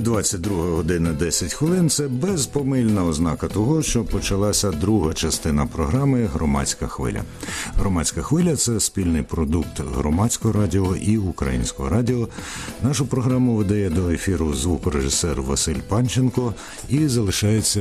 22 години 10 хвилин – це безпомильна ознака того, що почалася друга частина програми «Громадська хвиля». «Громадська хвиля» – це спільний продукт Громадського радіо і Українського радіо. Нашу програму видає до ефіру звукорежисер Василь Панченко і залишається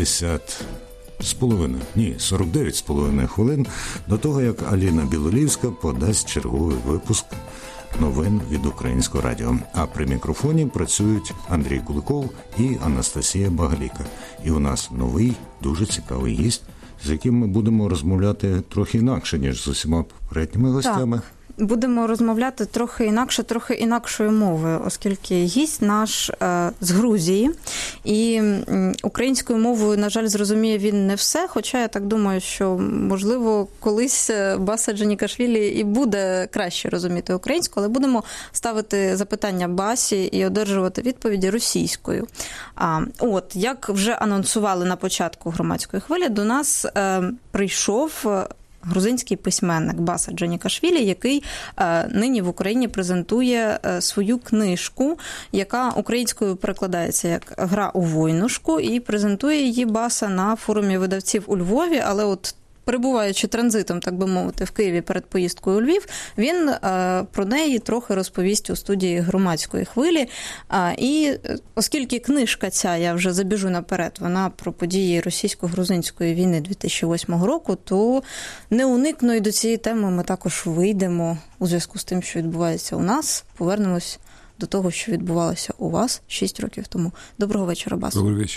49,5 хвилин до того, як Аліна Білолівська подасть черговий випуск новин від Українського радіо. А при мікрофоні працюють Андрій Куликов і Анастасія Багаліка. І у нас новий, дуже цікавий гість, з яким ми будемо розмовляти трохи інакше, ніж з усіма попередніми гостями. Так. Будемо розмовляти трохи інакше, трохи інакшою мовою, оскільки гість наш з Грузії. І українською мовою, на жаль, зрозуміє він не все, хоча я так думаю, що, можливо, колись Баса Джанікашвілі і буде краще розуміти українську, але будемо ставити запитання Басі і одержувати відповіді російською. Як вже анонсували на початку громадської хвилі, до нас прийшов грузинський письменник Баса Джанікашвілі, який нині в Україні презентує свою книжку, яка українською перекладається як «Гра у войнушку», і презентує її Баса на форумі видавців у Львові, але перебуваючи транзитом, так би мовити, в Києві перед поїздкою у Львів, він про неї трохи розповість у студії Громадської хвилі. І оскільки книжка ця, я вже забіжу наперед, вона про події російсько-грузинської війни 2008 року, то неуникно і до цієї теми ми також вийдемо у зв'язку з тим, що відбувається у нас, повернемось до того, що відбувалося у вас 6 років тому. Доброго вечора, Бас. Добрий вечір.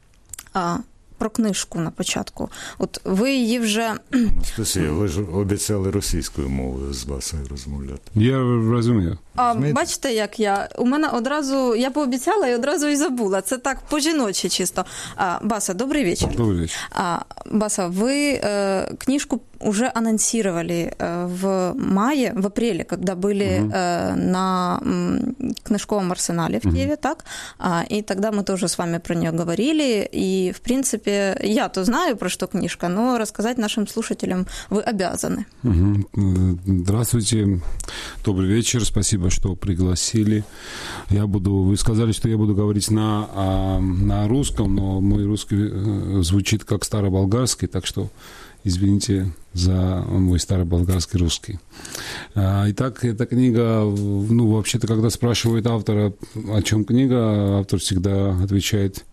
Про книжку на початку. Ви її вже... Анастасія, ви ж обіцяли російською мовою з Басою розмовляти. Я розумію. Бачите, як я? У мене одразу... Я пообіцяла і одразу і забула. Це так по-жіночі чисто. Баса, добрый вечер. Добрый вечер. Баса, вы книжку уже анонсировали в мае, в апреле, когда были на книжковом арсенале в Киеве, так? И тогда мы тоже с вами про нее говорили. И, в принципе, я-то знаю, про что книжка, но рассказать нашим слушателям вы обязаны. Здравствуйте. Добрый вечер. Спасибо, что пригласили. Вы сказали, что я буду говорить на русском, но мой русский звучит как староболгарский, так что извините за мой староболгарский русский. Итак, эта книга, вообще-то, когда спрашивают автора, о чем книга, автор всегда отвечает,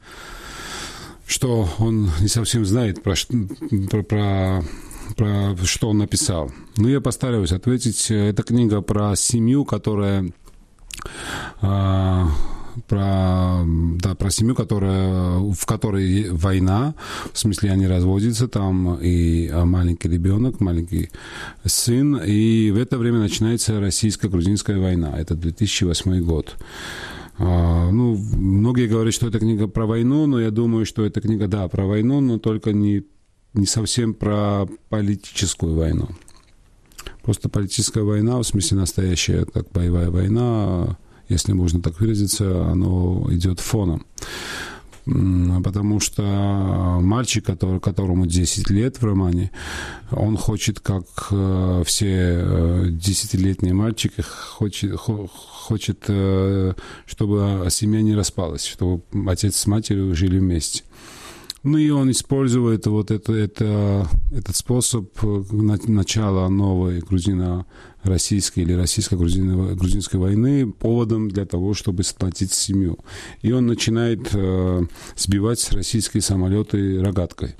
что он не совсем знает, про что он написал. Но я постараюсь ответить. Эта книга про семью, про семью, в которой война, в смысле они разводятся, там и маленький ребенок, маленький сын, и в это время начинается российско-грузинская война. Это 2008 год. Многие говорят, что это книга про войну, но я думаю, что эта книга, да, про войну, но только не совсем про политическую войну. Просто политическая война, в смысле настоящая, как боевая война, если можно так выразиться, оно идет фоном. Потому что мальчик, которому 10 лет в романе, он хочет, как все 10-летние мальчики, хочет, чтобы семья не распалась, чтобы отец с матерью жили вместе. И он использует этот способ начала новой грузино-российской или российско-грузинской войны поводом для того, чтобы сплотить семью. И он начинает сбивать российские самолеты рогаткой.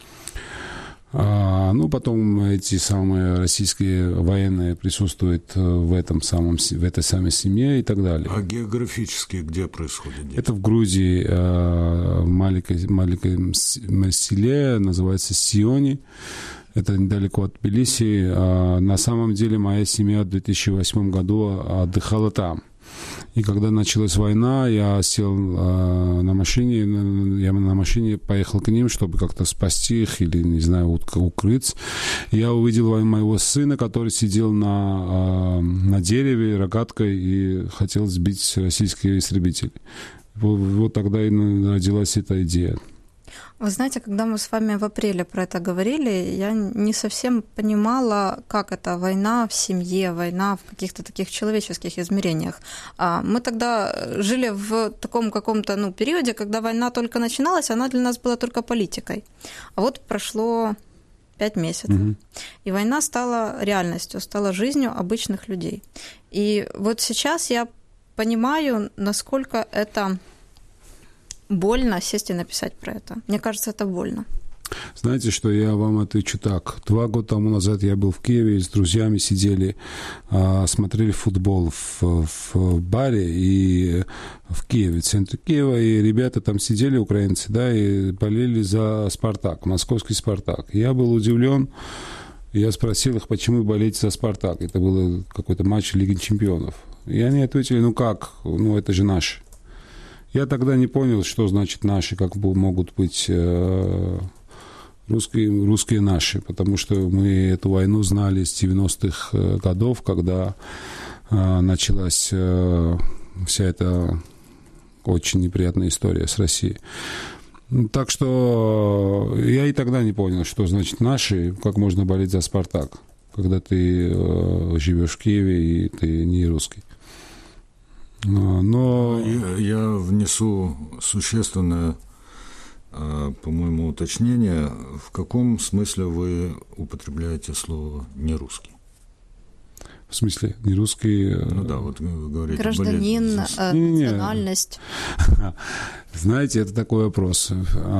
Потом эти самые российские военные присутствуют в этой самой семье и так далее. А географически где происходит? Это в Грузии, в маленьком селе, называется Сиони. Это недалеко от Тбилиси. На самом деле моя семья в 2008 году отдыхала там. И когда началась война, я сел на машине поехал к ним, чтобы как-то спасти их или, не знаю, укрыть. Я увидел моего сына, который сидел на дереве рогаткой и хотел сбить российские истребители. Вот тогда и родилась эта идея. Вы знаете, когда мы с вами в апреле про это говорили, я не совсем понимала, как это война в семье, война в каких-то таких человеческих измерениях. Мы тогда жили в таком каком-то периоде, когда война только начиналась, она для нас была только политикой. А вот прошло 5 месяцев, и война стала реальностью, стала жизнью обычных людей. И вот сейчас я понимаю, насколько это больно сесть и написать про это. Мне кажется, это больно. Знаете, что я вам отвечу так. 2 года тому назад я был в Киеве, с друзьями сидели, смотрели футбол в баре и в Киеве, в центре Киева, и ребята там сидели, украинцы, да, и болели за «Спартак», московский «Спартак». Я был удивлен, я спросил их, почему болеете за «Спартак». Это был какой-то матч Лиги чемпионов. И они ответили, как, это же наши. Я тогда не понял, что значит наши, как могут быть русские наши, потому что мы эту войну знали с 90-х годов, когда началась вся эта очень неприятная история с Россией. Так что я и тогда не понял, что значит наши, как можно болеть за «Спартак», когда ты живешь в Киеве и ты не русский. Но я внесу существенное, по-моему, уточнение. В каком смысле вы употребляете слово «нерусский»? В смысле, не русский... Вот вы говорите... Гражданин, национальность. Знаете, это такой вопрос.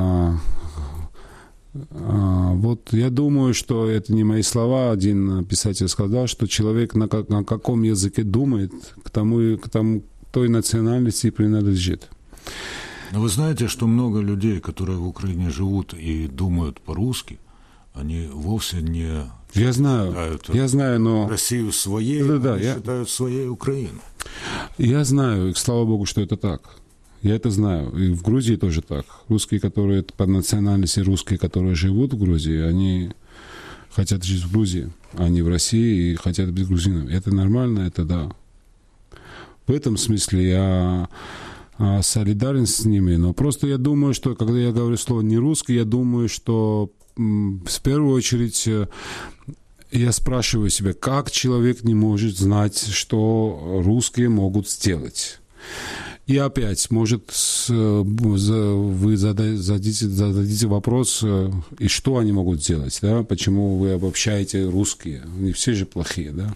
Вот я думаю, что это не мои слова. Один писатель сказал, что человек на каком языке думает, к той национальности и принадлежит. Но вы знаете, что много людей, которые в Украине живут и думают по-русски, они вовсе не знаю, но Россию своей, считают своей Украину. Я знаю, и слава Богу, что это так. Я это знаю. И в Грузии тоже так. Русские, которые по национальности русские, которые живут в Грузии, они хотят жить в Грузии, а не в России, и хотят быть грузинами. Это нормально, это да. В этом смысле я солидарен с ними, но просто я думаю, что когда я говорю слово «не русский», я думаю, что в первую очередь я спрашиваю себя, как человек не может знать, что русские могут сделать. И опять, может, вы зададите вопрос, и что они делать, сделать, да? Почему вы обобщаете русские? Не все же плохие, да?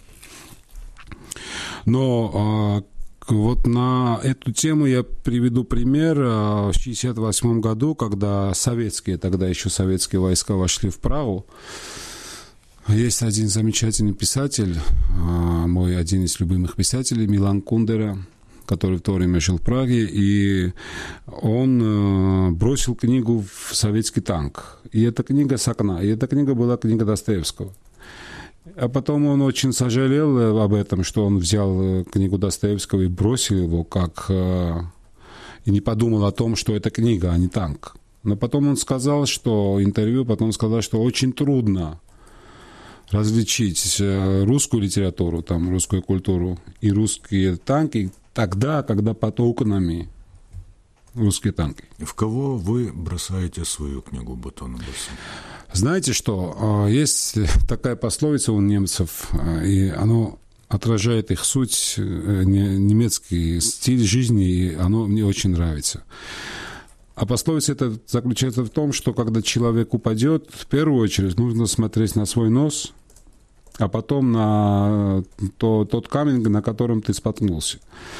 Но вот на эту тему я приведу пример. В 1968 году, когда тогда еще советские войска вошли в Прагу, есть один замечательный писатель, мой один из любимых писателей, Милан Кундера, который в то время жил в Праге, и он бросил книгу в советский танк. И эта книга с окна. И эта книга была книга Достоевского. А потом он очень сожалел об этом, что он взял книгу Достоевского и бросил его, и не подумал о том, что это книга, а не танк. Но потом он сказал, что очень трудно различить русскую литературу, русскую культуру и русские танки тогда, когда под окнами русские танки. В кого вы бросаете свою книгу «Батон и Басо»? Знаете что, есть такая пословица у немцев, и она отражает их суть, немецкий стиль жизни, и оно мне очень нравится. А пословица это заключается в том, что когда человек упадет, в первую очередь нужно смотреть на свой нос, а потом на тот камень, на котором ты споткнулся.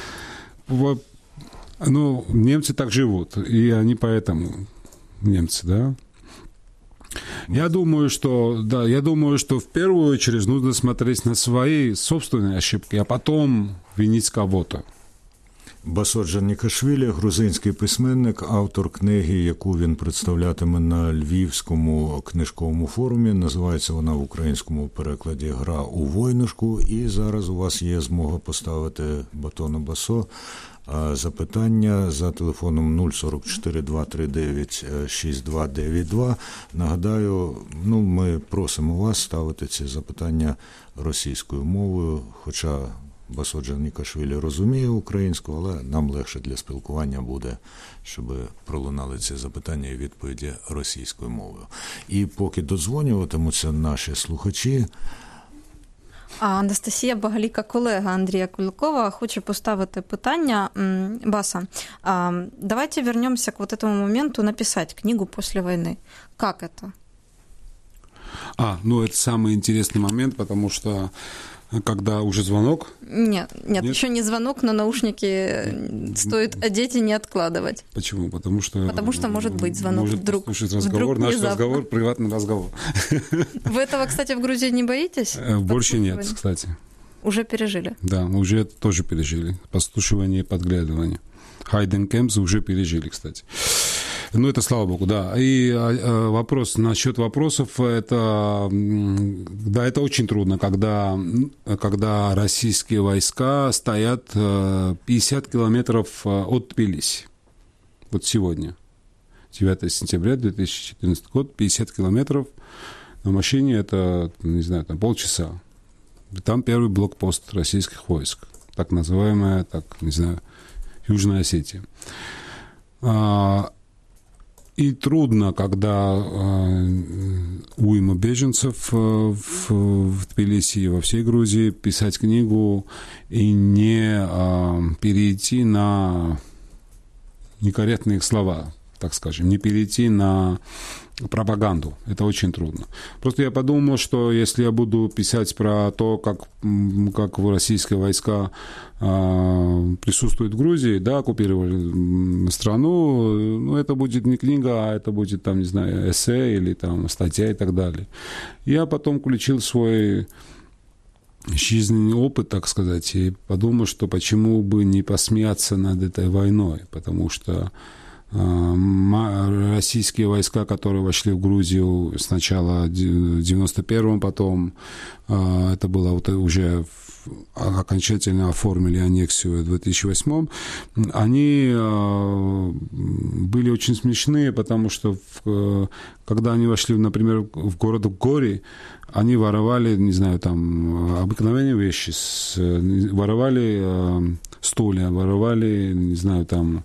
Немцы так живут, и они поэтому немцы, да? Я думаю, что в первую очередь нужно смотреть на свои собственные ошибки, а потом винить кого-то. Басо Джернікашвілі, грузинський письменник, автор книги, яку він представлятиме на Львівському книжковому форумі. Називається вона в українському перекладі «Гра у войнушку». І зараз у вас є змога поставити Батону Басо запитання за телефоном 044 239 6292. Нагадаю, ми просимо вас ставити ці запитання російською мовою, хоча Басо Джанікашвілі розуміє українську, але нам легше для спілкування буде, щоб пролунали ці запитання і відповіді російською мовою. І поки додзвонюватимуться наші слухачі, А Анастасія Багаліка, колега Андрія Куликова, хоче поставити питання. Баса, давайте вернемся к вот этому моменту написать книгу после войны. Как это? Ну это самый интересный момент, потому что когда уже звонок... Нет, еще не звонок, но наушники стоит одеть и не откладывать. Почему? Потому что может быть звонок вдруг. Разговор, наш разговор, приватный разговор. Вы этого, кстати, в Грузии не боитесь? Больше нет, кстати. Уже пережили? Да, мы уже тоже пережили. Подслушивание и подглядывание. Хайден Кэмпс уже пережили, кстати. Это слава богу, да. И вопрос насчет вопросов, это очень трудно, когда российские войска стоят 50 километров от Тбилиси. Вот сегодня, 9 сентября 2014 год, 50 километров на машине, это, не знаю, там полчаса. Там первый блокпост российских войск, так называемая, Южная Осетия. И трудно, когда уйма беженцев в Тбилиси и во всей Грузии, писать книгу и не перейти на некорректные слова, так скажем, не перейти на пропаганду. Это очень трудно. Просто я подумал, что если я буду писать про то, как российские войска присутствуют в Грузии, да, оккупировали страну, это будет не книга, а это будет, там, не знаю, эссе или там статья и так далее. Я потом включил свой жизненный опыт, так сказать, и подумал, что почему бы не посмеяться над этой войной, потому что российские войска, которые вошли в Грузию сначала в 91-м, потом это было уже окончательно оформили аннексию в 2008-м, они были очень смешные, потому что когда они вошли, например, в город Гори, они воровали, не знаю, там обыкновенные вещи, воровали стулья, воровали, не знаю, там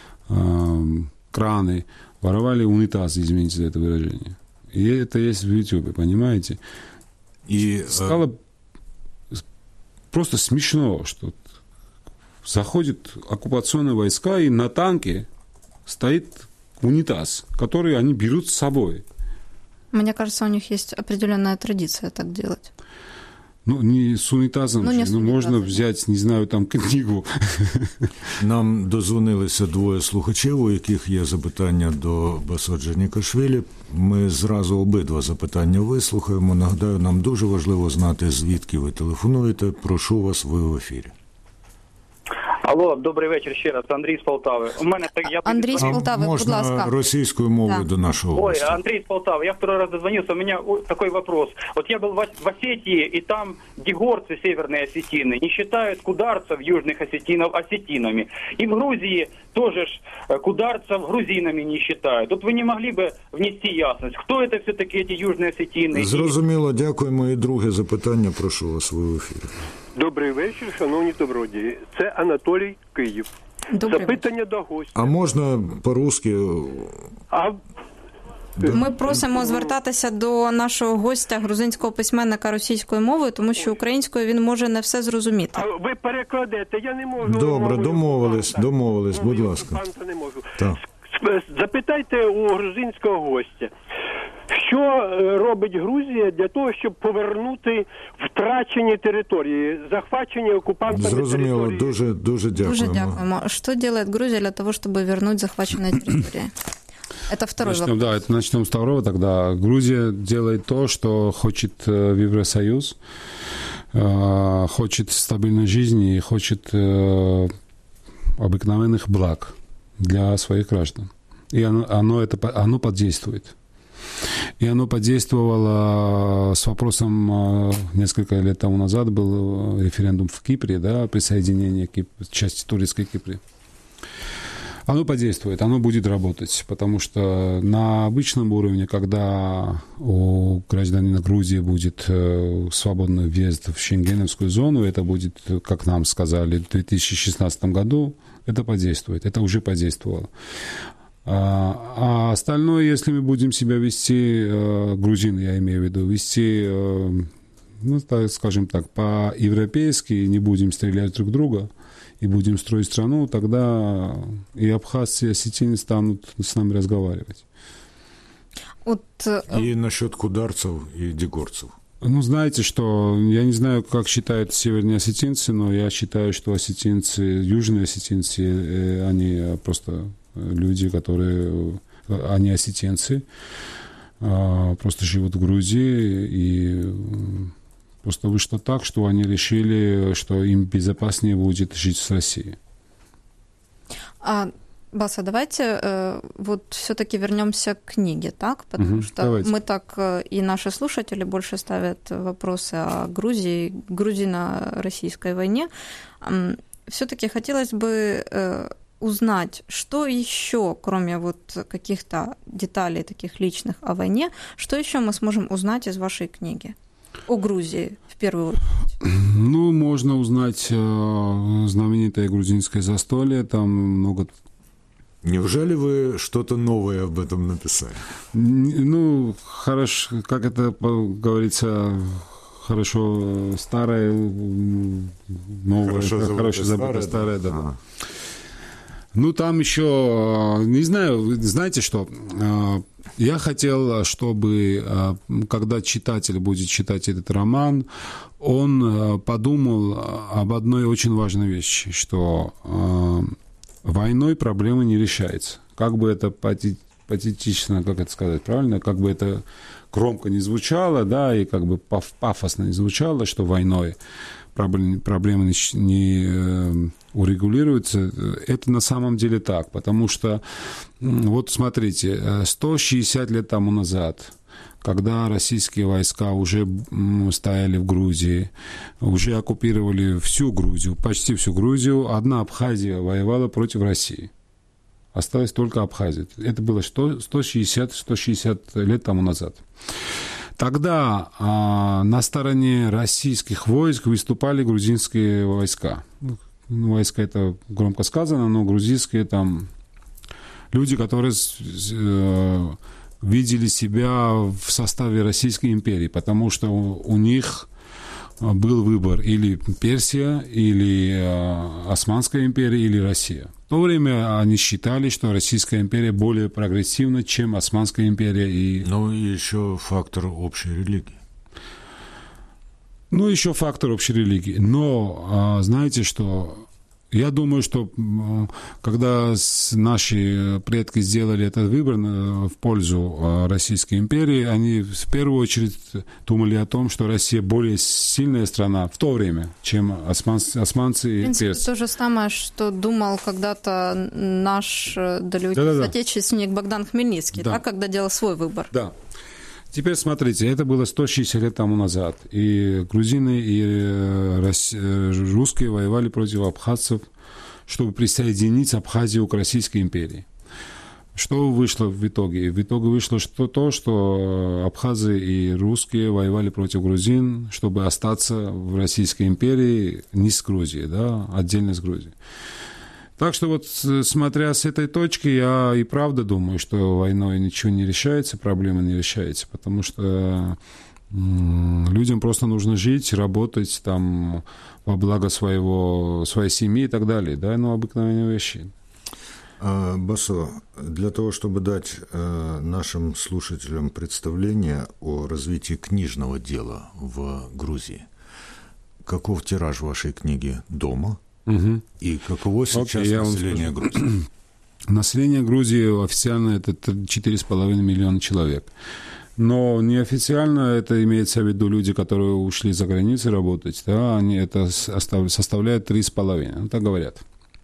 краны, воровали унитазы, извините за это выражение. И это есть в YouTube, понимаете? И стало просто смешно, что заходят оккупационные войска, и на танке стоит унитаз, который они берут с собой. Мне кажется, у них есть определенная традиция так делать. Не с унитазом, можна взяти, не знаю, там книгу. Нам дозвонилися двоє слухачів, у яких є запитання до Басо Джанікашвілі. Ми зразу обидва запитання вислухаємо. Нагадаю, нам дуже важливо знати, звідки ви телефонуєте. Прошу вас, ви в ефірі. Алло, добрий вечір ще раз. Андрій з Полтави. У мене Андрій з Полтави, будь ласка. Можна російською мовою до нашого гостя. Ой, Андрей из Полтавы. Я второй раз дозвонился. У меня такой вопрос. Вот я был в Осетии, и там дегорцы, северные осетины, не считают кударцев, южных осетинов, осетинами. И в Грузии тоже кударцев грузинами не считают. Вот вы не могли бы внести ясность, кто это все-таки эти южные осетины? Зрозуміло, дякуємо. І друге запитання, прошу вас, ви в ефірі. Добрий вечір, шановні добродії. Це Анатолій, Київ. Запитання до гостя. А можна по-русски? Ми просимо звертатися до нашого гостя, грузинського письменника, російською мовою, тому що українською він може не все зрозуміти. А ви перекладете, я не можу. Добре, домовились, будь ласка. Не можу. Так. Запитайте у грузинського гостя. Що робить Грузія для того, щоб повернути втрачені території, захвачені окупантами Зрозуміло, території? дуже дякуємо. Дуже дякуємо. Що робить Грузія для того, щоб повернути захвачені території? Это второй вопрос. Да, это начнем с второго тогда. Грузия делает то, что хочет в Евросоюз, хочет стабильной жизни и хочет обыкновенных благ для своих граждан. И оно подействует. И оно подействовало с вопросом, несколько лет тому назад был референдум в Кипре, да, присоединение части турецкой Кипра. Оно подействует, оно будет работать, потому что на обычном уровне, когда у гражданина Грузии будет свободный въезд в Шенгеновскую зону, это будет, как нам сказали, в 2016 году, это подействует, это уже подействовало. А остальное, если мы будем себя вести, грузины, я имею в виду, вести, ну, так, скажем так, по-европейски, не будем стрелять друг в друга, и будем строить страну, тогда и абхазцы, и осетины станут с нами разговаривать. И насчет кударцев и дегорцев. Ну, знаете, что я не знаю, как считают северные осетинцы, но я считаю, что осетинцы, южные осетинцы, они просто люди, которые, они осетинцы, просто живут в Грузии, и просто вышло так, что они решили, что им безопаснее будет жить в России. Баса, давайте вот все-таки вернемся к книге, так? Потому что давайте. Мы так, и наши слушатели больше ставят вопросы о Грузии, грузино-российской войне. Все-таки хотелось бы узнать, что еще, кроме вот каких-то деталей таких личных о войне, что еще мы сможем узнать из вашей книги о Грузии в первую очередь? Ну, можно узнать знаменитое грузинское застолье, там много... Неужели вы что-то новое об этом написали? Ну, хорошо, как это говорится, хорошо старое, новое, хорошо забытое старое, да. Ну, там еще, не знаю, знаете что, я хотел, чтобы, когда читатель будет читать этот роман, он подумал об одной очень важной вещи, что войной проблема не решается. Как бы это патетично, как это сказать, правильно? Как бы это громко не звучало, да, и как бы пафосно не звучало, что войной проблемы не урегулируются. Это на самом деле так, потому что, вот смотрите, 160 лет тому назад, когда российские войска уже стояли в Грузии, уже оккупировали всю Грузию, почти всю Грузию, одна Абхазия воевала против России. Осталась только Абхазия. Это было 160 лет тому назад. Тогда на стороне российских войск выступали грузинские войска. Войска, это громко сказано, но грузинские там люди, которые видели себя в составе Российской империи, потому что у них был выбор или Персия, или Османская империя, или Россия. В то время они считали, что Российская империя более прогрессивна, чем Османская империя. Ну и еще фактор общей религии. Ну, еще фактор общей религии. Но знаете, что... Я думаю, что когда наши предки сделали этот выбор в пользу Российской империи, они в первую очередь думали о том, что Россия более сильная страна в то время, чем османцы и персы. То же самое, что думал когда-то наш далекий соотечественник Богдан Хмельницкий, да, когда делал свой выбор. Да. Теперь смотрите, это было 160 лет тому назад, и грузины, и русские воевали против абхазцев, чтобы присоединить Абхазию к Российской империи. Что вышло в итоге? В итоге вышло что абхазы и русские воевали против грузин, чтобы остаться в Российской империи не с Грузией, да, отдельно с Грузией. Так что вот, смотря с этой точки, я и правда думаю, что войной ничего не решается, проблема не решается, потому что людям просто нужно жить, работать там во благо своей семьи и так далее, да, ну, обыкновенные вещи. Басо, для того, чтобы дать нашим слушателям представление о развитии книжного дела в Грузии, каков тираж вашей книги дома? Угу. И каково сейчас население Грузии? Население Грузии официально это 4,5 миллиона человек. Но неофициально это имеется в виду люди, которые ушли за границу работать, да, они это составляет 3,5, так говорят.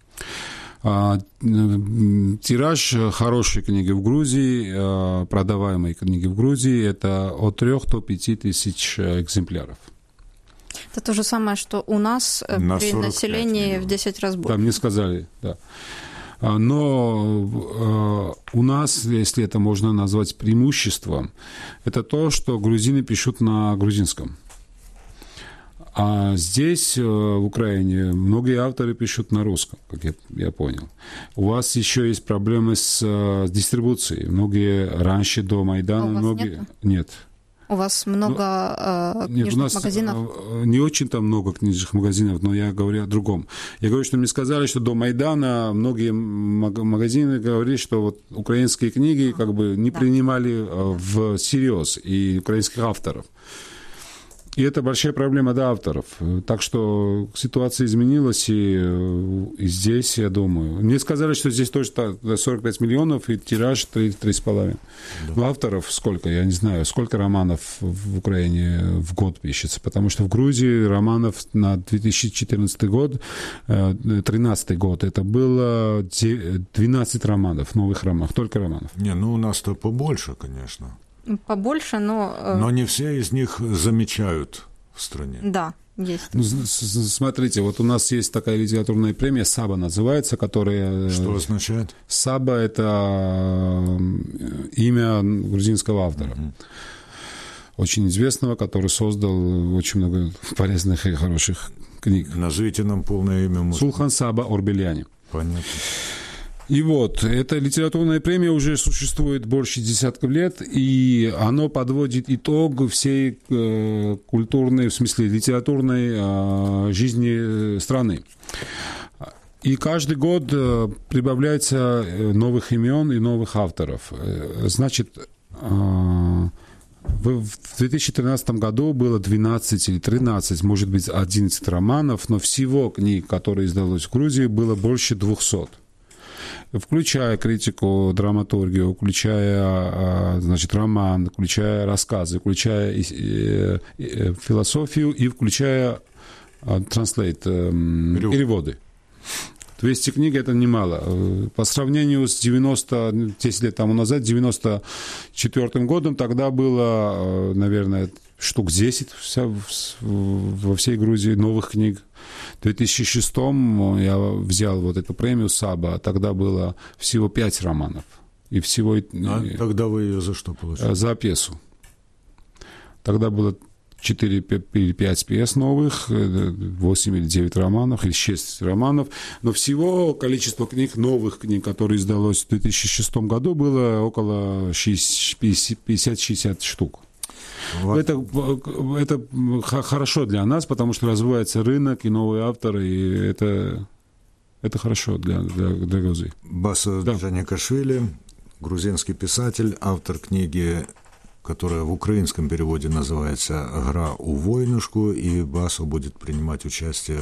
Тираж хорошей книги в Грузии, продаваемой книги в Грузии, это от 3 до 5 тысяч экземпляров. Это то же самое, что у нас при населении в 10 раз больше. Да, мне сказали, да. Но у нас, если это можно назвать преимуществом, это то, что грузины пишут на грузинском. А здесь, в Украине, многие авторы пишут на русском, как я понял. У вас еще есть проблемы с дистрибуцией. Многие раньше, до Майдана... А у вас нет? У вас много книжных магазинов? Не очень-то много книжных магазинов, но я говорю о другом. Я говорю, что мне сказали, что до Майдана многие магазины говорили, что вот украинские книги как бы не принимали всерьез и украинских авторов. И это большая проблема для авторов. Так что ситуация изменилась, и здесь, я думаю... Мне сказали, что здесь тоже 45 миллионов, и тираж 3,5. Да. Но авторов сколько? Я не знаю, сколько романов в Украине в год пишется. Потому что в Грузии романов на 2014 год, 2013 год, это было 12 романов, новых романов, только романов. Не, ну у нас-то побольше, конечно. Побольше, но... Но не все из них замечают в стране. Да, есть. Ну, смотрите, вот у нас есть такая литературная премия, САБА называется, которая... Что означает? САБА – это имя грузинского автора. Очень известного, который создал очень много полезных и хороших книг. Назовите нам полное имя. Сулхан Саба Орбеляни. Понятно. И вот, эта литературная премия уже существует больше десятков лет, и оно подводит итог всей культурной, в смысле литературной жизни страны. И каждый год прибавляется новых имен и новых авторов. Значит, в 2013 году было 12 или 13, может быть, 11 романов, но всего книг, которые издалось в Грузии, было больше 200. Включая критику, драматургию, включая, значит, роман, включая рассказы, включая философию и включая переводы. 200 книг – это немало. По сравнению с 10 лет тому назад, 94 годом, тогда было, наверное, штук 10 во всей Грузии новых книг. В 2006 я взял вот эту премию САБА, тогда было всего 5 романов. И всего... тогда вы ее за что получили? За пьесу. Тогда было 4 или 5 пьес новых, 8 или 9 романов, или 6 романов. Но всего количество книг, новых книг, которые издалось в 2006 году, было около 50-60 штук. Вот. Это хорошо для нас, потому что развивается рынок и новые авторы, и это хорошо для Грузии. Басо Джаникашвили, грузинский писатель, автор книги, которая в украинском переводе называется «Гра у войнушку», и Басо будет принимать участие...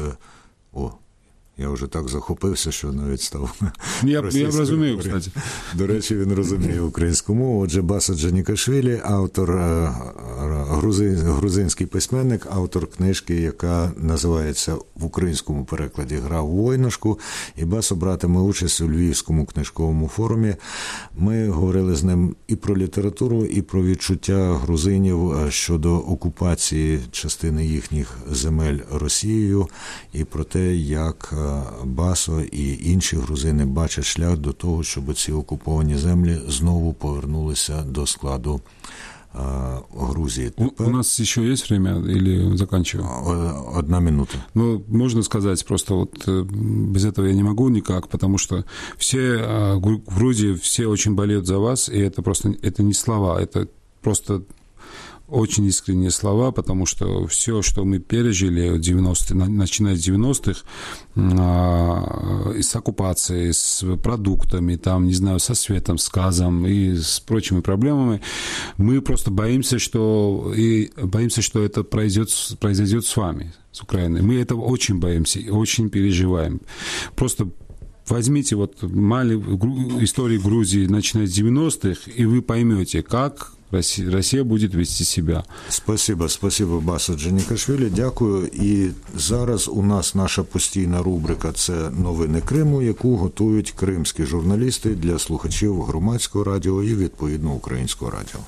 Я вже так захопився, що навіть став я розумію, кстати. До речі, він розуміє українську мову. Отже, Басо Джаникашвілі, автор, грузинський письменник, автор книжки, яка називається в українському перекладі «Гра у войнушку». І Басо братиме участь у Львівському книжковому форумі. Ми говорили з ним і про літературу, і про відчуття грузинів щодо окупації частини їхніх земель Росією, і про те, як Басо і інші грузини бачать шлях до того, щоб ці окуповані землі знову повернулися до складу Грузии. У нас еще есть время или заканчиваем? 1 минута. Ну, можно сказать, просто вот без этого я не могу никак, потому что все в Грузии, все очень болеют за вас, и это просто, это не слова, это просто очень искренние слова, потому что все, что мы пережили, начиная с 90-х, с оккупацией, с продуктами, там, не знаю, со светом, с газом и с прочими проблемами, мы просто боимся, что это произойдет с вами, с Украиной. Мы этого очень боимся и очень переживаем. Просто возьмите вот историю Грузии, начиная с 90-х, и вы поймете, как Росія буде вести себе. Спасибо, Басо Джаникашвілі. Дякую. І зараз у нас наша постійна рубрика – це «Новини Криму», яку готують кримські журналісти для слухачів Громадського радіо і, відповідно, Українського радіо.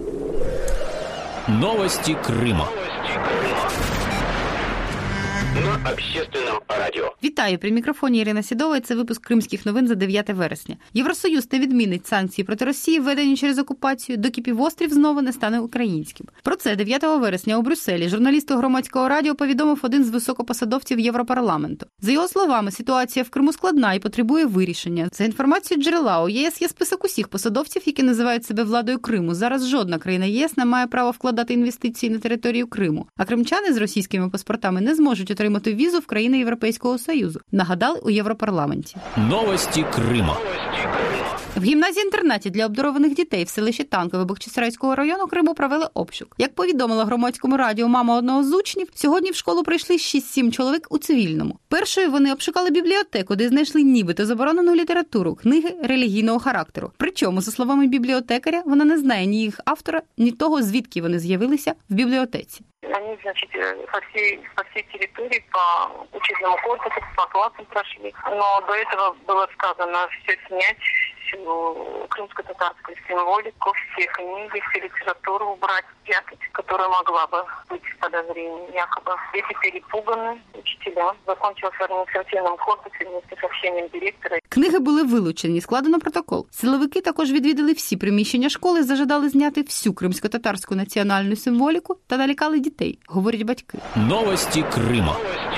Новості Криму. На общественном радио. Вітаю, при мікрофоні Ірина Сідова, і це випуск Кримських новин за 9 вересня. Євросоюз не відмінить санкції проти Росії, введені через окупацію, доки півострів знову не стане українським. Про це 9 вересня у Брюсселі журналісту Громадського радіо повідомив один з високопосадовців Європарламенту. За його словами, ситуація в Криму складна і потребує вирішення. За інформацією джерела, у ЄС є список усіх посадовців, які називають себе владою Криму. Зараз жодна країна ЄС не має права вкладати інвестиції на територію Криму. А кримчани з російськими паспортами не зможуть отримати візу в країни Європейського Союзу, нагадали у Європарламенті. Новості Крима. В гімназії-інтернаті для обдарованих дітей в селищі Танкове Бахчисарайського району Криму провели обшук. Як повідомила Громадському радіо мама одного з учнів, сьогодні в школу прийшли 6-7 чоловік у цивільному. Першою вони обшукали бібліотеку, де знайшли нібито заборонену літературу, книги релігійного характеру. Причому, за словами бібліотекаря, вона не знає ні їх автора, ні того, звідки вони з'явилися в бібліотеці. Они, значит, по всей территории, по учебному корпусу, по классам прошли. Но до этого было сказано все снять, всю крымско-татарскую символику, все книги, всю литературу убрать, спрятать, которая могла бы быть в подозрении. Якобы дети перепуганы, учителя. Закончился в административном корпусе вместе с сообщением директора. Книги були вилучені, складено протокол. Силовики також відвідали всі приміщення школи, зажадали зняти всю кримсько-татарську національну символіку та налякали дітей, говорять батьки. Новості Крима.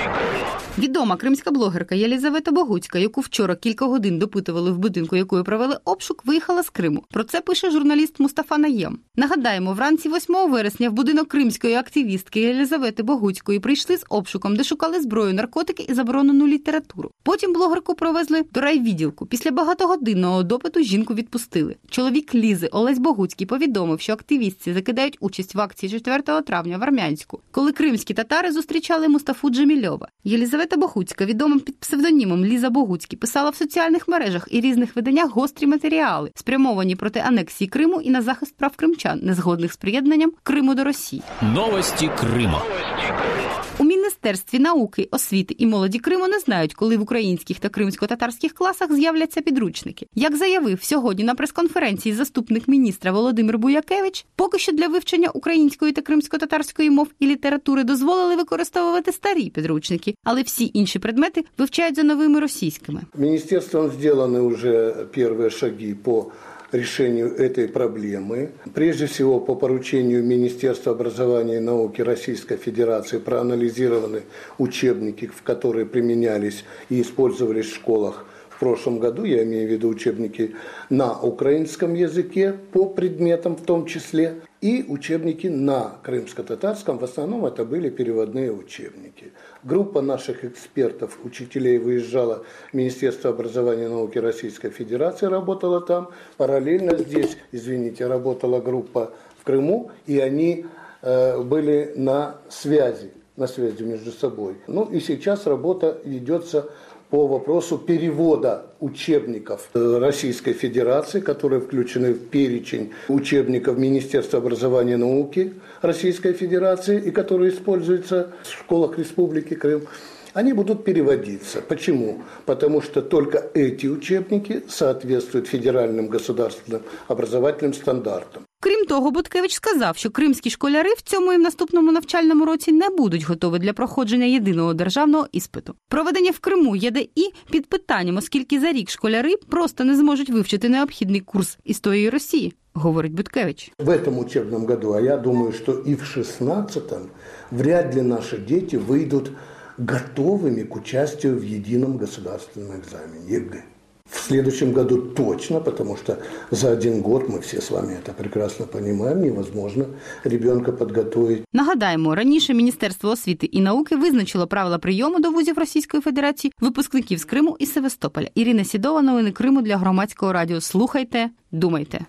Відома кримська блогерка Єлізавета Богуцька, яку вчора кілька годин допитували в будинку, якої провели обшук, виїхала з Криму. Про це пише журналіст Мустафа Наєм. Нагадаємо, вранці 8 вересня в будинок кримської активістки Єлізавети Богуцької прийшли з обшуком, де шукали зброю, наркотики і заборонену літературу. Потім блогерку провезли до райвідділку. Після багатогодинного допиту жінку відпустили. Чоловік Лізи Олесь Богуцький повідомив, що активістці закидають участь в акції 4 травня в Армянську, коли кримські татари зустрічали Мустафу Джемільова. Єлізавета Богуцька, відома під псевдонімом Ліза Богуцький, писала в соціальних мережах і різних виданнях гострі матеріали, спрямовані проти анексії Криму і на захист прав кримчан, незгодних з приєднанням Криму до Росії. Новості Крима. У Міністерстві науки, освіти і молоді Криму не знають, коли в українських та кримсько-татарських класах з'являться підручники. Як заявив сьогодні на прес-конференції заступник міністра Володимир Буякевич, поки що для вивчення української та кримсько-татарської мов і літератури дозволили використовувати старі підручники, але всі інші предмети вивчають за новими російськими. Міністерством зроблені вже перші шаги по решению этой проблемы. Прежде всего, по поручению Министерства образования и науки Российской Федерации проанализированы учебники, которые применялись и использовались в школах в прошлом году, я имею в виду учебники на украинском языке по предметам в том числе, и учебники на крымско-татарском, в основном это были переводные учебники. Группа наших экспертов, учителей выезжала в Министерство образования и науки Российской Федерации, работала там. Параллельно здесь, работала группа в Крыму, и они были на связи между собой. Ну и сейчас работа ведется по вопросу перевода учебников Российской Федерации, которые включены в перечень учебников Министерства образования и науки Российской Федерации и которые используются в школах Республики Крым, они будут переводиться. Почему? Потому что только эти учебники соответствуют федеральным государственным образовательным стандартам. Крім того, Буткевич сказав, що кримські школяри в цьому і в наступному навчальному році не будуть готові для проходження єдиного державного іспиту. Проведення в Криму ЄДІ під питанням, оскільки за рік школяри просто не зможуть вивчити необхідний курс історії Росії, говорить Буткевич. В этом учебном году, а я думаю, что и в 16-м, вряд ли наши дети выйдут готовыми к участию в едином государственном экзамене ЕГЭ. В следующем году точно, потому что за один год, мы все с вами это прекрасно понимаем, невозможно ребенка подготовить. Нагадаємо, раніше Міністерство освіти і науки визначило правила прийому до вузів Російської Федерації випускників з Криму і Севастополя. Ірина Сідова, новини Криму для Громадського радіо. Слухайте, думайте.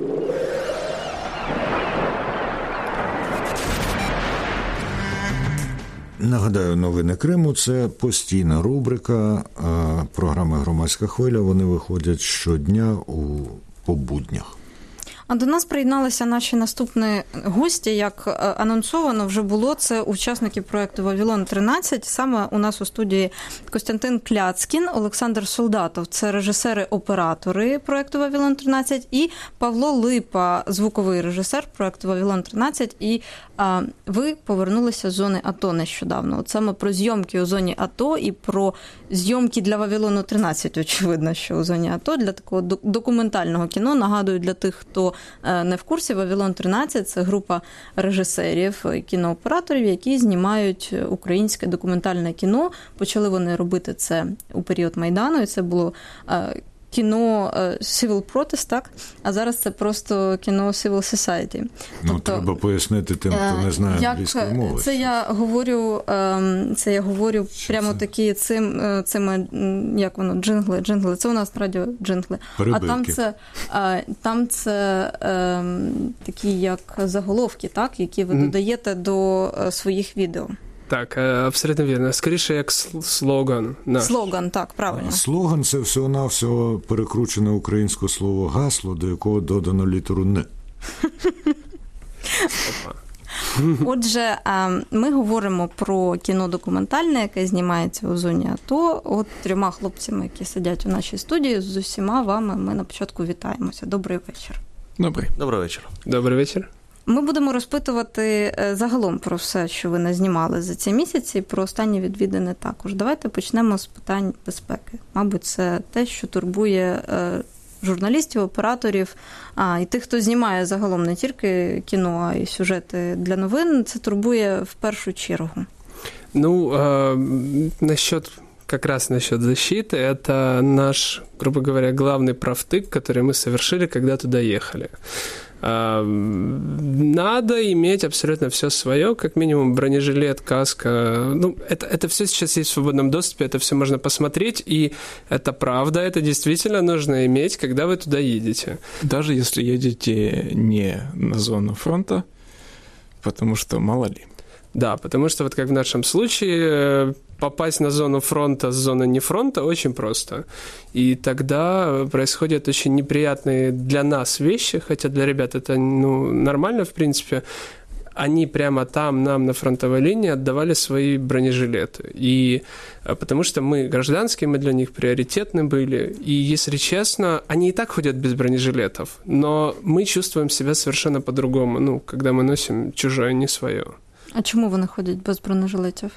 Нагадаю, новини Криму – це постійна рубрика програми «Громадська хвиля». Вони виходять щодня по буднях. А до нас приєдналися наші наступні гості, як анонсовано вже було, це учасники проєкту «Вавилон-13». Саме у нас у студії Костянтин Кляцкін, Олександр Солдатов, це режисери-оператори проєкту «Вавилон-13», і Павло Липа, звуковий режисер проєкту «Вавилон-13» і Ви повернулися з зони АТО нещодавно. От саме про зйомки у зоні АТО і про зйомки для Вавилону 13, очевидно, що у зоні АТО, для такого документального кіно. Нагадую, для тих, хто не в курсі, Вавилон 13 – це група режисерів, кінооператорів, які знімають українське документальне кіно. Почали вони робити це у період Майдану, і це було кіно Civil Protest, так? А зараз це просто кіно Civil Society. Тобто, треба пояснити тим, хто не знає англійської мови. Це я говорю прямо такі цими, як воно, джингли. Це у нас радіо джингли. Перебивки. А там це такі як заголовки, так, які ви додаєте до своїх відео. Так, абсолютно вірно. Скоріше, як слоган. Слоган, так, правильно. Слоган – це всього-навсього перекручене українське слово «гасло», до якого додано літеру «н». Отже, ми говоримо про кіно документальне, яке знімається у зоні АТО. От 3 хлопцями, які сидять у нашій студії, з усіма вами ми на початку вітаємося. Добрий вечір. Добрий вечір. Добрий вечір. Ми будемо розпитувати загалом про все, що ви назнімали за ці місяці, і про останні відвідини також. Давайте почнемо з питань безпеки. Мабуть, це те, що турбує журналістів, операторів, і тих, хто знімає загалом не тільки кіно, а й сюжети для новин. Це турбує в першу чергу. Как раз насчет защиты, это наш, грубо говоря, главный правтык, который мы совершили, когда туда ехали. Надо иметь абсолютно все свое, как минимум бронежилет, каска. Это все сейчас есть в свободном доступе, это все можно посмотреть, и это правда, это действительно нужно иметь, когда вы туда едете. Даже если едете не на зону фронта, потому что мало ли. Да, потому что вот как в нашем случае попасть на зону фронта с зоны не фронта очень просто. И тогда происходят очень неприятные для нас вещи, хотя для ребят это нормально, в принципе. Они прямо там, нам на фронтовой линии отдавали свои бронежилеты. И потому что мы гражданские, мы для них приоритетны были. И, если честно, они и так ходят без бронежилетов, но мы чувствуем себя совершенно по-другому, когда мы носим чужое, не свое. А чому вони ходять без бронежилетів?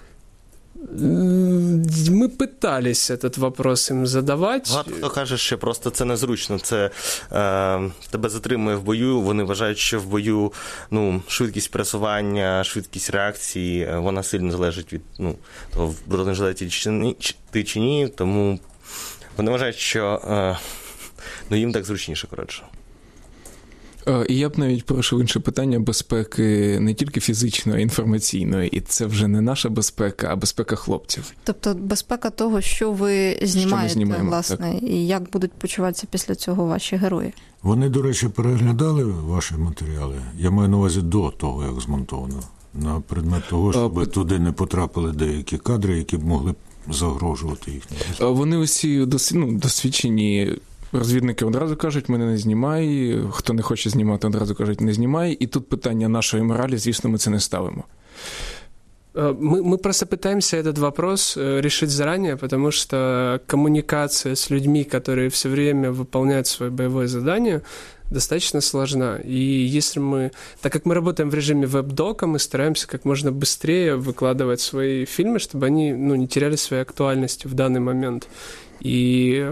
Ми питались этот вопрос їм задавати. Багато хто каже, що просто це незручно, це тебе затримує в бою, вони вважають, що в бою швидкість пересування, швидкість реакції, вона сильно залежить від того, в бронежилеті ти чи ні, тому вони вважають, що їм так зручніше, коротше. І я б навіть порушив інше питання безпеки не тільки фізичної, а й інформаційної. І це вже не наша безпека, а безпека хлопців. Тобто безпека того, що ви знімаєте, власне, так. І як будуть почуватися після цього ваші герої? Вони, до речі, переглядали ваші матеріали? Я маю на увазі до того, як змонтовано. На предмет того, щоб туди не потрапили деякі кадри, які б могли загрожувати їхній. Вони усі досвідчені. Розвідники одразу кажуть, мене не знімай, хто не хоче знімати, одразу кажуть, не знімай. І тут питання нашої моралі, звісно, ми це не ставимо. Мы просто пытаемся этот вопрос решить заранее, потому что коммуникация с людьми, которые все время выполняют свое боевое задание, достаточно сложна. И если так как мы работаем в режиме веб-дока, мы стараемся как можно быстрее выкладывать свои фильмы, чтобы они не теряли своей актуальности в данный момент. И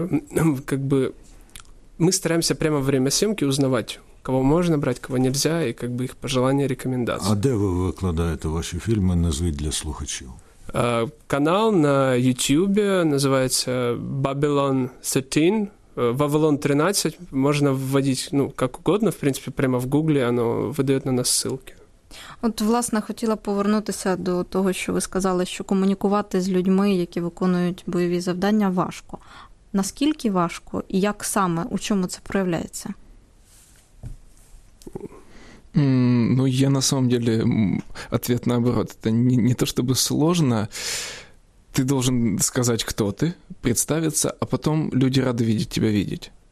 мы стараемся прямо во время съемки узнавать, кого можно брать, кого нельзя, и их пожелания, рекомендации. А де ви викладаєте ваші фільми, назвіть для слухачів? Канал на YouTube называется Babylon 13, Вавилон 13, можно вводить, как угодно, в принципе, прямо в Гугле, оно выдает на нас ссылки. От, власне, хотіла повернутися до того, що ви сказали, що комунікувати з людьми, які виконують бойові завдання, важко. Наскільки важко і як саме, у чому це проявляється? Я на самом деле, ответ наоборот. Это не то чтобы сложно. Ты должен сказать, кто ты, представиться, а потом люди рады тебя видеть.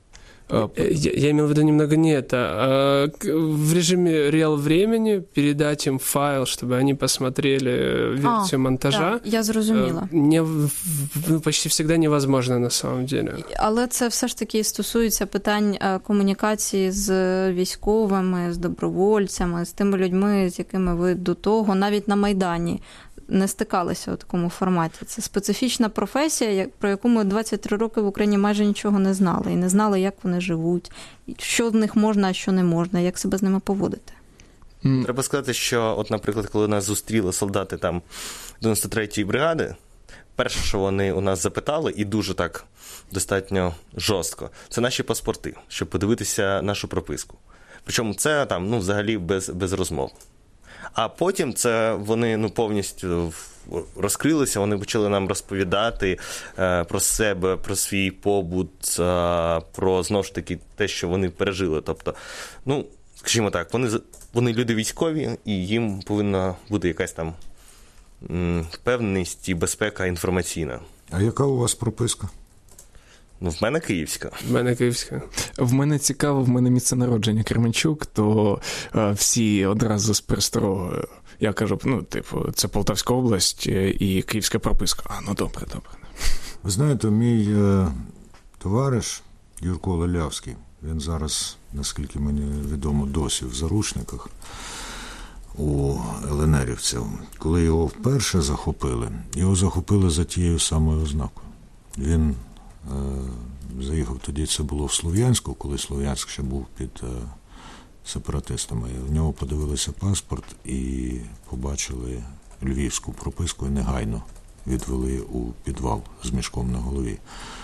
Я имел в виду немного не это. В режиме реал-времени передать им файл, чтобы они посмотрели версию монтажа. Да, я зрозуміла. Почти всегда невозможно на самом деле. Але це все ж таки стосується питань комунікації з військовими, з добровольцями, з тими людьми, з якими ви до того, навіть на Майдані, не стикалися у такому форматі. Це специфічна професія, про яку ми 23 роки в Україні майже нічого не знали. І не знали, як вони живуть, що в них можна, а що не можна, як себе з ними поводити. Треба сказати, що, от, наприклад, коли нас зустріли солдати там 93-ї бригади, перше, що вони у нас запитали, і дуже так достатньо жорстко, це наші паспорти, щоб подивитися нашу прописку. Причому це там, взагалі без розмов. А потім це вони повністю розкрилися, вони почали нам розповідати про себе, про свій побут, про, знову ж таки, те, що вони пережили. Тобто, скажімо так, вони люди військові, і їм повинна бути якась там впевненість і безпека інформаційна. А яка у вас прописка? В мене київська. В мене цікаво, в мене місце народження Кременчук, то всі одразу з пересторогою. Я кажу, це Полтавська область і київська прописка. Добре. Ви знаєте, мій товариш Юрко Лелявський, він зараз, наскільки мені відомо, досі в заручниках у ЛНРівців. Коли його вперше його захопили за тією самою ознакою. Він заїхав тоді, це було в Слов'янську, коли Слов'янськ ще був під сепаратистами. В нього подивилися паспорт і побачили львівську прописку і негайно відвели у підвал з мішком на голові.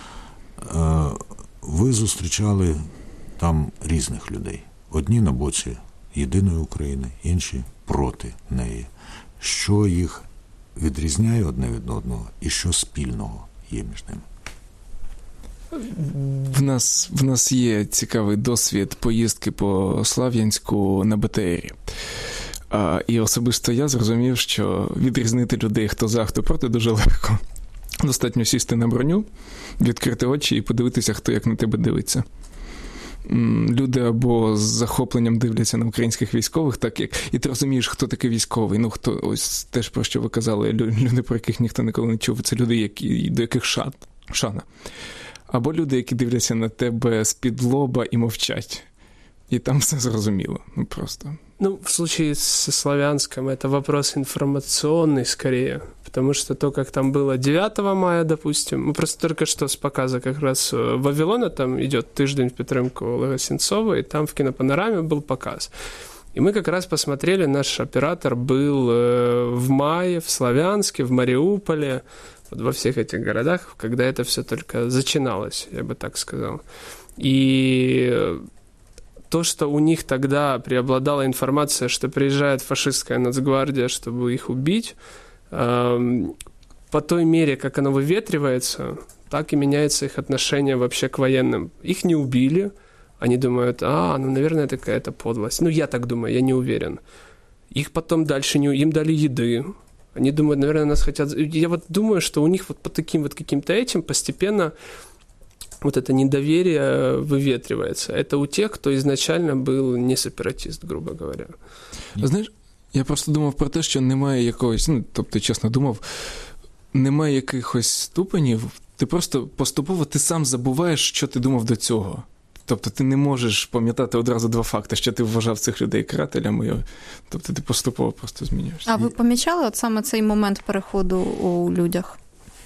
Ви зустрічали там різних людей. Одні на боці єдиної України, інші проти неї. Що їх відрізняє одне від одного і що спільного є між ними? В нас є цікавий досвід поїздки по Слов'янську на БТРі. І особисто я зрозумів, що відрізнити людей, хто за, хто проти, дуже легко. Достатньо сісти на броню, відкрити очі і подивитися, хто як на тебе дивиться. Люди або з захопленням дивляться на українських військових, так як і ти розумієш, хто такий військовий. Хто, ось теж про що ви казали, люди, про яких ніхто ніколи не чув, це люди, до яких шана. Або люди, які дивляться на тебе з-під лоба і мовчать. И там все зрозуміло. Просто. В случае с Славянском это вопрос информационный скорее, потому что то, как там было 9 мая, допустим, мы просто только что с показа как раз Вавилона, там идет тиждень в підтримку Олега Сенцова, и там в кинопанораме был показ. И мы как раз посмотрели, наш оператор был в мае в Славянске, в Мариуполе, во всех этих городах, когда это все только начиналось, я бы так сказал. И то, что у них тогда преобладала информация, что приезжает фашистская нацгвардия, чтобы их убить, по той мере, как оно выветривается, так и меняется их отношение вообще к военным. Их не убили, они думают, наверное, это какая-то подлость. Я так думаю, я не уверен. Их потом дальше им дали еды. Они думают, наверное, нас хотят... Я думаю, что у них по таким каким-то этим постепенно это недоверие выветривается. Это у тех, кто изначально был не сепаратист, грубо говоря. Знаєш, я просто думав про те, що немає якогось, тобто, чесно думав, немає якихось ступенів, ти просто поступово ти сам забуваєш, що ти думав до цього. Тобто ти не можеш пам'ятати одразу два факти, що ти вважав цих людей карателями. Тобто ти поступово просто змінюєшся. А ви помічали саме цей момент переходу у людях?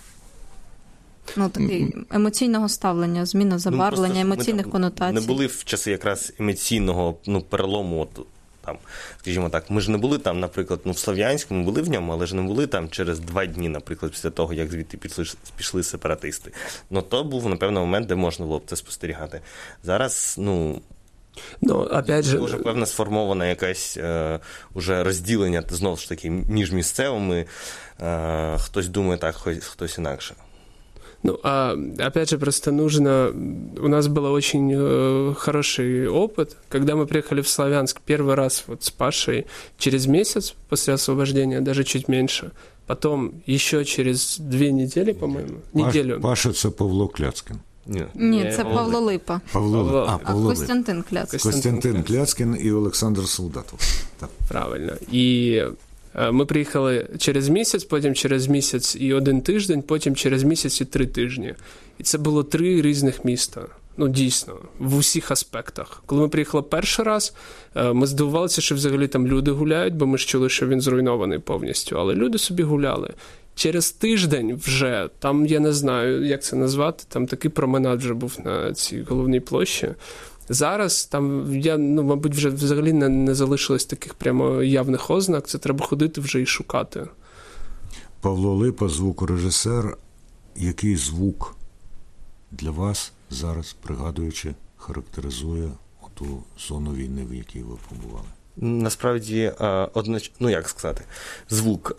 Такий емоційного ставлення, зміна забарвлення, емоційних конотацій. Не були в часи якраз емоційного перелому, там, скажімо так, ми ж не були там, наприклад, в Слов'янську, ми були в ньому, але ж не були там через 2 дні, наприклад, після того, як звідти пішли сепаратисти. То був, напевно, момент, де можна було б це спостерігати. Зараз, опять же, вже певно сформоване якесь уже розділення, знову ж таки, між місцевими, хтось думає так, хтось інакше. Опять же, просто нужно... У нас был очень хороший опыт. Когда мы приехали в Славянск первый раз с Пашей через месяц после освобождения, даже чуть меньше. Потом еще через 2 недели, по-моему. Неделю. Паша – це Павло Кляцкин. Ні, це Павло Липа. Павло Костянтин Кляцкін. Костянтин Кляцкін і Олександр Солдатов. Так. Правильно. І ми приїхали через місяць, потім через місяць і 1 тиждень, потім через місяць і 3 тижні. І це було 3 різних міста. Ну, дійсно, в усіх аспектах. Коли ми приїхали перший раз, ми здивувалися, що взагалі там люди гуляють, бо ми ж чули, що він зруйнований повністю. Але люди собі гуляли. Через тиждень вже, там, я не знаю, як це назвати, там такий променад вже був на цій головній площі. Зараз там, мабуть, вже взагалі не залишилось таких прямо явних ознак, це треба ходити вже і шукати. Павло Липа, звукорежисер. Який звук для вас зараз, пригадуючи, характеризує ту зону війни, в якій ви побували? Насправді, як сказати, звук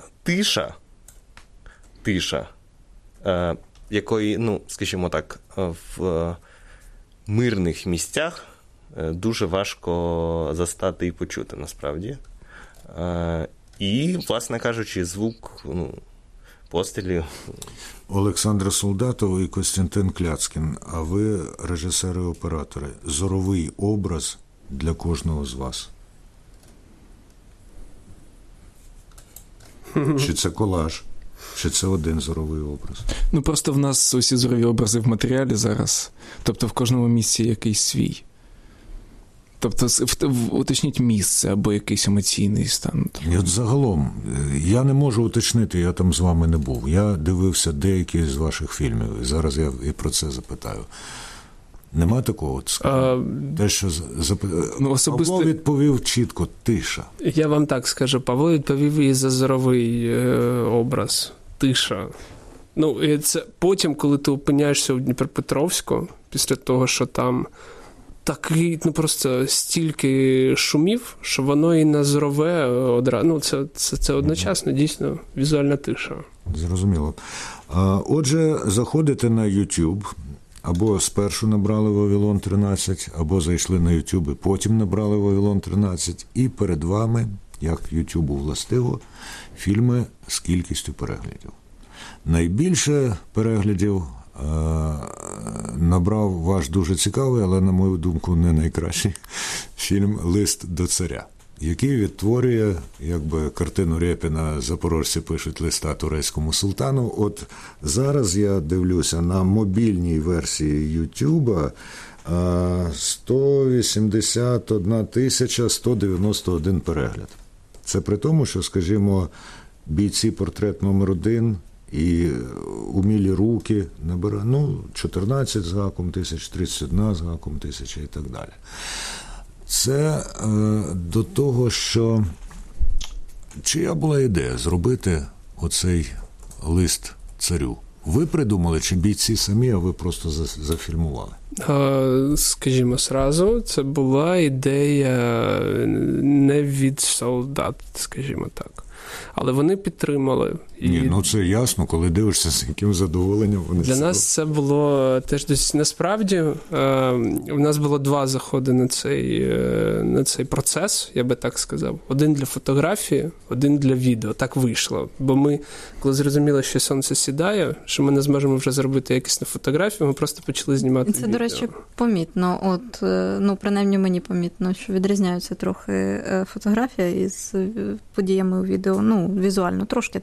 тиша, якої, скажімо так, в мирних місцях дуже важко застати і почути, насправді. І, власне кажучи, звук пострілів. Олександр Солдатов і Костянтин Кляцкін, а ви, режисери-оператори, зоровий образ для кожного з вас? Чи це колаж? Чи це один зоровий образ? Просто в нас усі зорові образи в матеріалі зараз. Тобто в кожному місці якийсь свій. Тобто уточніть місце або якийсь емоційний стан. І от загалом, я не можу уточнити, я там з вами не був. Я дивився деякі з ваших фільмів, і зараз я і про це запитаю. Нема такого? Те, що Павло відповів чітко, тиша. Я вам так скажу, Павло відповів і за зоровий образ. Тиша. І це потім, коли ти опиняєшся у Дніпропетровську, після того, що там такий, просто стільки шумів, що воно і на зорове одразу. Це одночасно, дійсно, візуальна тиша. Зрозуміло. Отже, заходите на YouTube, або спершу набрали «Вавилон 13», або зайшли на YouTube, і потім набрали «Вавилон 13», і перед вами, як YouTube властиво, фільми з кількістю переглядів. Найбільше переглядів набрав ваш дуже цікавий, але, на мою думку, не найкращий фільм «Лист до царя», який відтворює, якби картину Рєпіна «Запорожці пишуть листа турецькому султану». От зараз я дивлюся на мобільній версії Ютуба 181 191 перегляд. Це при тому, що, скажімо, «Бійці. Портрет номер 1» і «Умілі руки» набирає, 14 з гаком тисяч, 31 з гаком тисяча і так далі. Це до того, що чия була ідея зробити оцей лист царю? Ви придумали, чи бійці самі, а ви просто зафільмували? Скажімо зразу, це була ідея не від солдат, скажімо так. Але вони підтримали. Ні, це ясно, коли дивишся, з яким задоволенням вони для нас це було теж досить. Насправді, у нас було 2 заходи на цей процес, я би так сказав. Один для фотографії, один для відео. Так вийшло. Бо ми, коли зрозуміли, що сонце сідає, що ми не зможемо вже зробити якісну фотографію, ми просто почали знімати відео. Це, до речі, помітно. Принаймні мені помітно, що відрізняються трохи фотографія із подіями у відео. Візуально, трошки.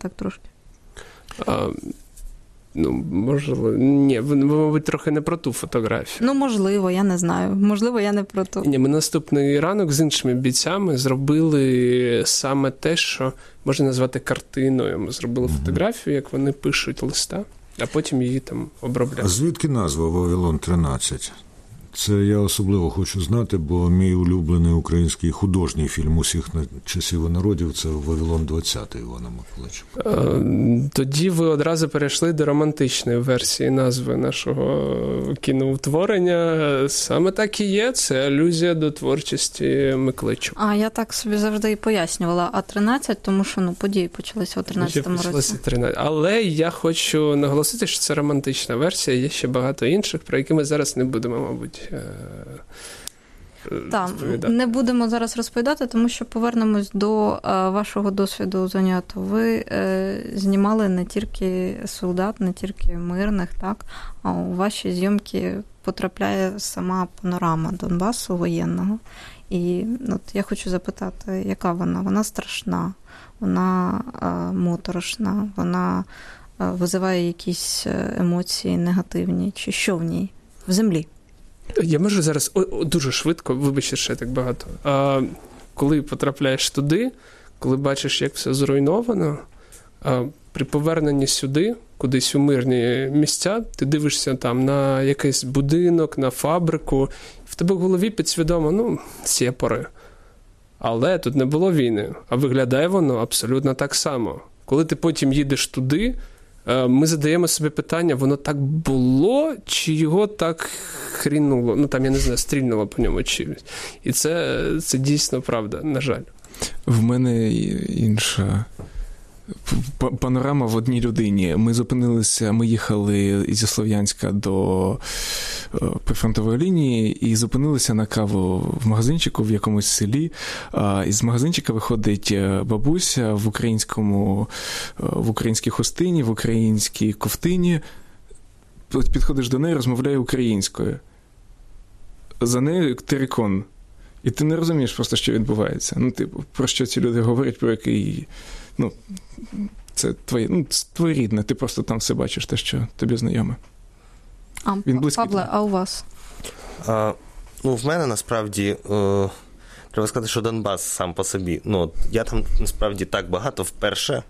Можливо. Ні, ви, мабуть, трохи не про ту фотографію. Можливо, я не знаю. Можливо, я не про ту. Ні, ми наступний ранок з іншими бійцями зробили саме те, що можна назвати картиною. Ми зробили фотографію, як вони пишуть листа, а потім її там обробляють. А звідки назва «Вавилон 13»? Це я особливо хочу знати, бо мій улюблений український художній фільм усіх часів і народів – це «Вавилон 20» Івана Миколайчука. Тоді ви одразу перейшли до романтичної версії назви нашого кіноутворення. Саме так і є, це алюзія до творчості Миколайчука. Я так собі завжди і пояснювала. А 13, тому що події почалися у 13-му році. Але я хочу наголосити, що це романтична версія, є ще багато інших, про які ми зараз не будемо, мабуть, розповідати. Не будемо зараз розповідати, тому що повернемось до вашого досвіду у зоні АТО. Ви знімали не тільки солдат, не тільки мирних, так? А у ваші зйомки потрапляє сама панорама Донбасу воєнного. І от я хочу запитати, яка вона? Вона страшна, вона моторошна, вона визиває якісь емоції негативні, чи що в ній? В землі? Я можу зараз дуже швидко, вибачте, ще так багато. Коли потрапляєш туди, коли бачиш, як все зруйновано, при поверненні сюди, кудись у мирні місця, ти дивишся там на якийсь будинок, на фабрику, в тебе в голові підсвідомо, сєпари. Але тут не було війни, а виглядає воно абсолютно так само. Коли ти потім їдеш туди, ми задаємо собі питання, воно так було, чи його так хрінуло, я не знаю, стрільнуло по ньому чимось. І це дійсно правда, на жаль. В мене інша панорама в одній людині. Ми їхали зі Слов'янська до прифронтової лінії і зупинилися на каву в магазинчику в якомусь селі. Із магазинчика виходить бабуся в українській хустині, в українській ковтині. Підходиш до неї, розмовляє українською. За нею терикон. І ти не розумієш просто, що відбувається. Про що ці люди говорять, про який... це твоє рідне, ти просто там все бачиш, те, що тобі знайоме. Павле, а у вас? В мене, насправді, треба сказати, що Донбас сам по собі, я там, насправді, так багато вперше,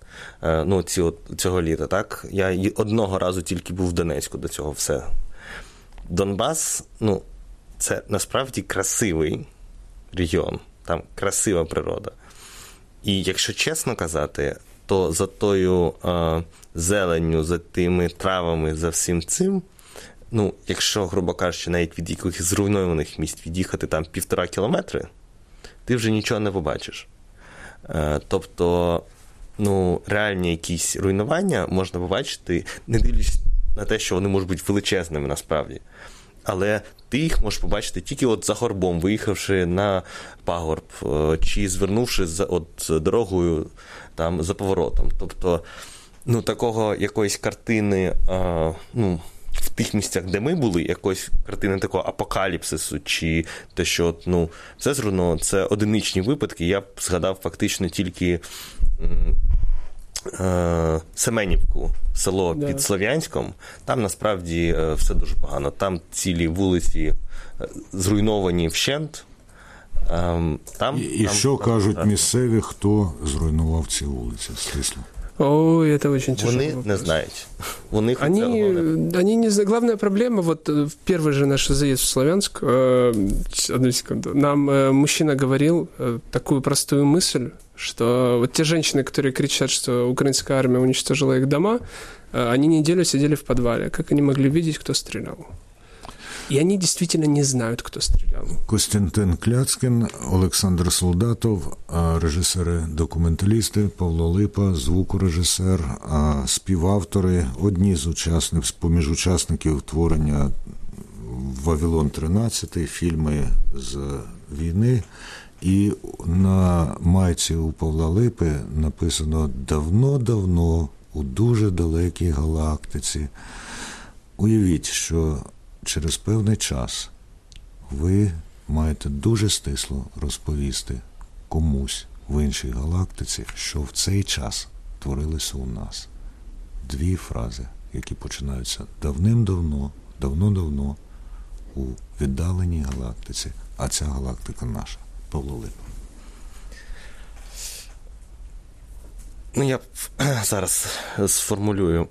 цього літа, так? Я одного разу тільки був в Донецьку до цього все. Донбас, це, насправді, красивий регіон, там красива природа. І якщо чесно казати, то за тою зеленню, за тими травами, за всім цим, якщо, грубо кажучи, навіть від якихось зруйнованих місць від'їхати там 1,5 кілометри, ти вже нічого не побачиш. Тобто, реальні якісь руйнування можна побачити, не дивлячись на те, що вони можуть бути величезними насправді. Але ти їх можеш побачити тільки за горбом, виїхавши на пагорб, чи звернувши дорогою там за поворотом. Тобто, такого якоїсь картини, в тих місцях, де ми були, якоїсь картини такого апокаліпсису, чи те, що все зруйновано, це одиничні випадки. Я б згадав фактично тільки Семенівку, село під Слов'янськом, там насправді все дуже погано. Там цілі вулиці зруйновані вщент. Що кажуть місцеві, хто зруйнував ці вулиці? Стисло. Ой, это очень тяжело. Вони не знають. Они не знают. Главная проблема, в первый же наш заезд в Славянск, одну секунду, нам мужчина говорил такую простую мысль, что те женщины, которые кричат, что украинская армия уничтожила их дома, они неделю сидели в подвале. Как они могли видеть, кто стрелял? И они действительно не знают, кто стрелял. Костянтин Кляцкін, Олександр Солдатов, режисери-документалісти, Павло Липа, звукорежисер, співавтори, одні з поміж учасників творення «Вавилон-13», фільми з війни. І на майці у Павла Липи написано «Давно-давно у дуже далекій галактиці». Уявіть, що через певний час ви маєте дуже стисло розповісти комусь в іншій галактиці, що в цей час творилося у нас. 2 фрази, які починаються давним-давно, давно-давно у віддаленій галактиці, а ця галактика наша. Павло Липа. Я зараз сформулюю.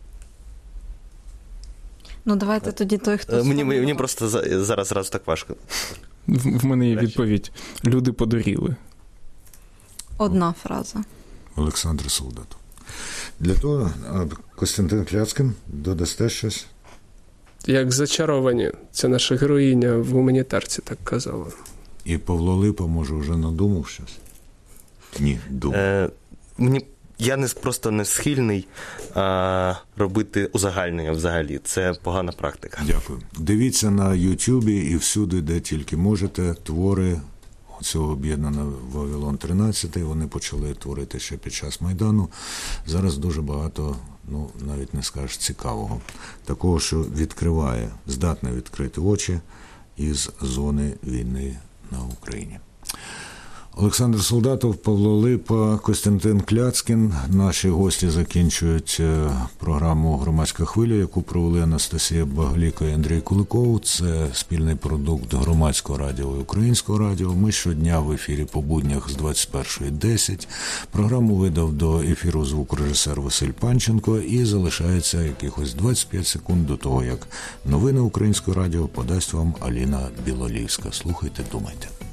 Давайте тоді той, хто... Мені просто зараз так важко. В мене є відповідь. Люди подуріли. Одна фраза. Олександр Солдатов. Для того, Костянтин Кляцкін, додасте щось? Як зачаровані. Це наша героїня в «Гуманітарці» так казала. І Павло Липа, може, вже надумав щось? Ні, думав. Мені я просто не схильний робити узагальнення взагалі. Це погана практика. Дякую. Дивіться на Ютубі і всюди, де тільки можете, твори цього об'єднаного Вавилон-13. Вони почали творити ще під час Майдану. Зараз дуже багато, навіть не скажеш, цікавого. Такого, що здатне відкрити очі із зони війни на Україні. Олександр Солдатов, Павло Липа, Костянтин Кляцкін. Наші гості закінчують програму «Громадська хвиля», яку провели Анастасія Багліко і Андрій Куликов. Це спільний продукт Громадського радіо і Українського радіо. Ми щодня в ефірі по буднях з 21:10. Програму видав до ефіру звукорежисер Василь Панченко, і залишається якихось 25 секунд до того, як новини Українського радіо подасть вам Аліна Білолівська. Слухайте, думайте.